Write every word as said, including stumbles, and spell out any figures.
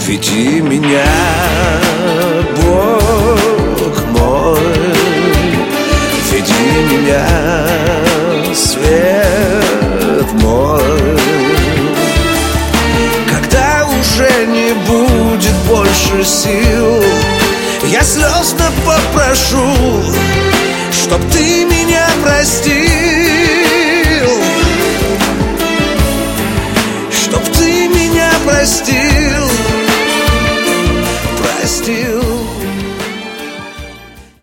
веди меня, Бог мой, веди меня, свет мой. Когда уже не будет больше сил, я слезно попрошу, чтоб ты меня простил, чтоб ты меня простил, простил.